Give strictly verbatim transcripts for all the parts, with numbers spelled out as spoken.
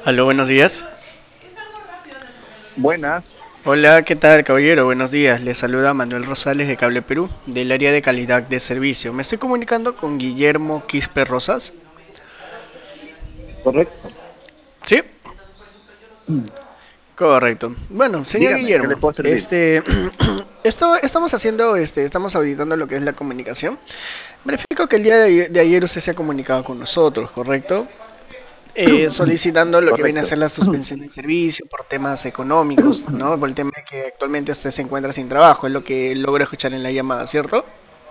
Aló, buenos días. Buenas, Hola, ¿qué tal, caballero? Buenos días. Le saluda Manuel Rosales de Cable Perú, del área de calidad de servicio. Me estoy comunicando con Guillermo Quispe Rosas. correcto. ¿Sí? Mm. Correcto. Bueno, señor Dígame, ¿qué le Guillermo, puedo servir? este, esto estamos haciendo, este, estamos auditando lo que es la comunicación. Verifico que el día de ayer, de ayer usted se ha comunicado con nosotros, ¿correcto? Eh, solicitando lo que viene a Correcto, ser la suspensión del servicio por temas económicos, ¿no? Por el tema de que actualmente usted se encuentra sin trabajo, es lo que logro escuchar en la llamada, ¿cierto?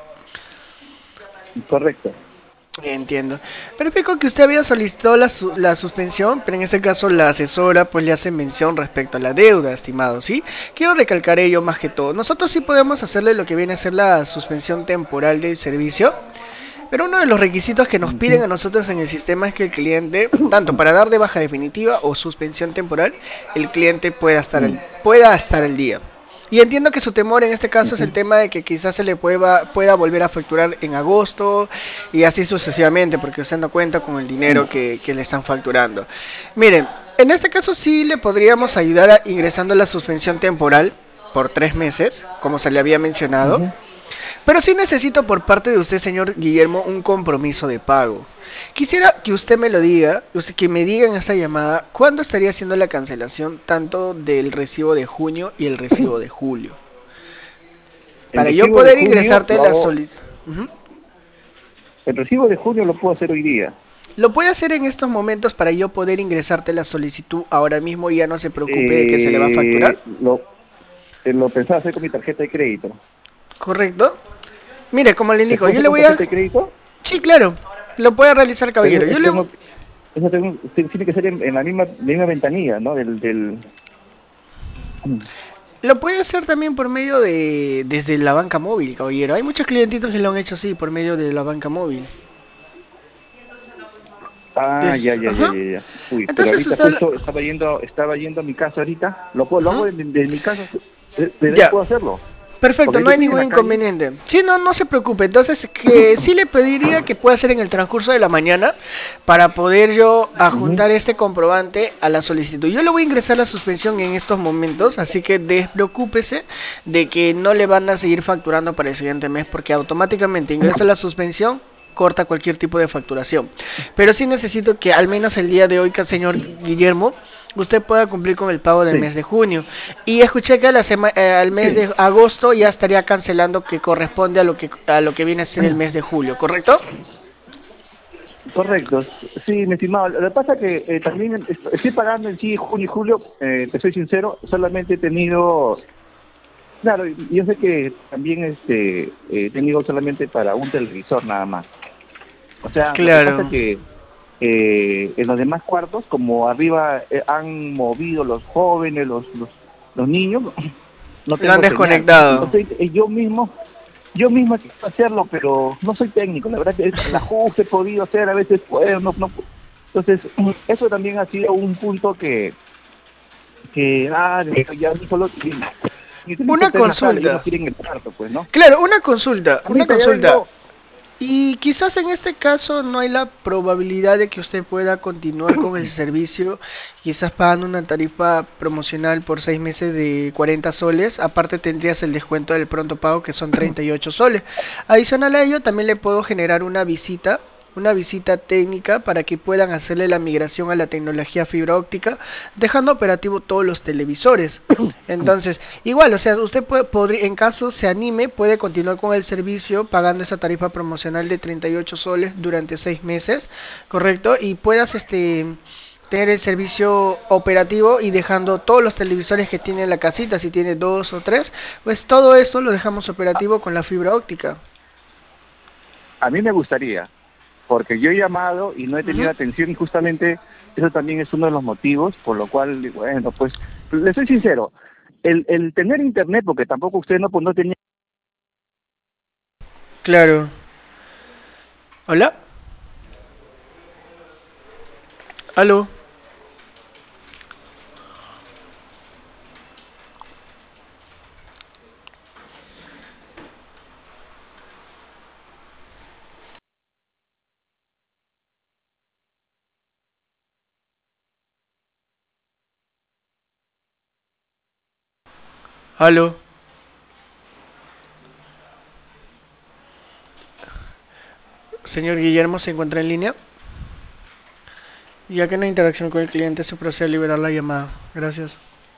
correcto. Entiendo. Verifico que usted había solicitado la, su- la suspensión, pero en este caso la asesora pues le hace mención respecto a la deuda, estimado, ¿sí? Quiero recalcar ello más que todo. Nosotros sí podemos hacerle lo que viene a ser la suspensión temporal del servicio, pero uno de los requisitos que nos piden Ujú. a nosotros en el sistema es que el cliente, tanto para dar de baja definitiva o suspensión temporal, el cliente pueda estar Mm, al, pueda estar al día. Y entiendo que su temor en este caso es el ujú. tema de que quizás se le pueda, pueda volver a facturar en agosto y así sucesivamente, porque usted no cuenta con el Mm, dinero que, que le están facturando. Miren, en este caso sí le podríamos ayudar a, ingresando la suspensión temporal por tres meses, como se le había mencionado. ujú. Pero sí necesito por parte de usted, señor Guillermo, un compromiso de pago. Quisiera que usted me lo diga, usted que me diga en esta llamada, ¿cuándo estaría haciendo la cancelación tanto del recibo de junio y el recibo de julio? El Para yo recibo de poder junio ingresarte lo la hago, solicitud. Uh-huh. el recibo de junio lo puedo hacer hoy día. Lo puede hacer en estos momentos para yo poder ingresarte la solicitud ahora mismo y ya no se preocupe de que se le va a facturar. Eh, lo, eh, lo pensaba hacer con mi tarjeta de crédito. ¿Correcto? Mire, como le ¿Se indico, puede yo hacer le con voy a... tarjeta de crédito? Sí, claro, lo puede realizar, Pero caballero. Yo eso le... tengo, eso tengo, tiene que ser en, en la misma, misma ventanilla, ¿no? Del, del... Lo puede hacer también por medio de... desde la banca móvil, caballero. Hay muchos clientitos que lo han hecho así, por medio de la banca móvil. Ah, Des- ya, ya, ya, Ajá. ya, ya. Uy, pero Entonces ahorita usted... justo estaba yendo, estaba yendo a mi casa ahorita. Lo puedo, lo Ujú. hago de, de mi casa. ¿De, de ahí Ya. puedo hacerlo? Porque Perfecto, no ahorita hay estoy en ningún la calle. inconveniente. Sí, no, no se preocupe. Entonces, que sí le pediría que pueda hacer en el transcurso de la mañana para poder yo Ujú. adjuntar este comprobante a la solicitud. Yo le voy a ingresar la suspensión en estos momentos, así que despreocúpese de que no le van a seguir facturando para el siguiente mes porque automáticamente ingresa la suspensión, corta cualquier tipo de facturación. Pero sí necesito que al menos el día de hoy, señor Guillermo, usted pueda cumplir con el pago del Sí, mes de junio. Y escuché que a la sema- eh, al mes sí, de agosto ya estaría cancelando que corresponde a lo que, a lo que viene a ser el mes de julio, ¿correcto? correcto. Sí, mi estimado. Lo que pasa es que eh, también est- estoy pagando en sí junio y julio, eh, te soy sincero, solamente he tenido, claro, y yo sé que también este, he tenido solamente para un televisor nada más. O sea, lo que pasa es Claro. que eh, en los demás cuartos, como arriba eh, han movido los jóvenes, los, los, los niños, no Lo han tengo señal. desconectado. Entonces eh, yo mismo, yo mismo quiero hacerlo, pero no soy técnico. La verdad que el ajuste he podido hacer, a veces puedo, no, no. Entonces, eso también ha sido un punto que, que ah, ya no solo mi televisor Una está en la sala y uno consulta. quiere en el cuarto, pues, ¿no? Claro, una consulta, una Ahorita ya consulta. vengo. Y quizás en este caso no hay la probabilidad de que usted pueda continuar con el servicio, quizás pagando una tarifa promocional por seis meses de cuarenta soles. Aparte tendrías el descuento del pronto pago que son treinta y ocho soles. Adicional a ello, también le puedo generar una visita, una visita técnica para que puedan hacerle la migración a la tecnología fibra óptica, dejando operativo todos los televisores. Entonces, igual, o sea, usted puede, podría, en caso se anime, puede continuar con el servicio pagando esa tarifa promocional de treinta y ocho soles durante seis meses, ¿correcto? Y puedas este tener el servicio operativo y dejando todos los televisores que tiene en la casita, si tiene dos o tres, pues todo eso lo dejamos operativo con la fibra óptica. A mí me gustaría, porque yo he llamado y no he tenido Ujú. atención y justamente eso también es uno de los motivos por lo cual, bueno, pues, le soy sincero, el, el tener internet, porque tampoco usted no, pues, no tenía. Claro. ¿Hola? ¿Aló? Aló. Señor Guillermo, ¿se encuentra en línea? Ya que no hay interacción con el cliente, se procede a liberar la llamada. Gracias.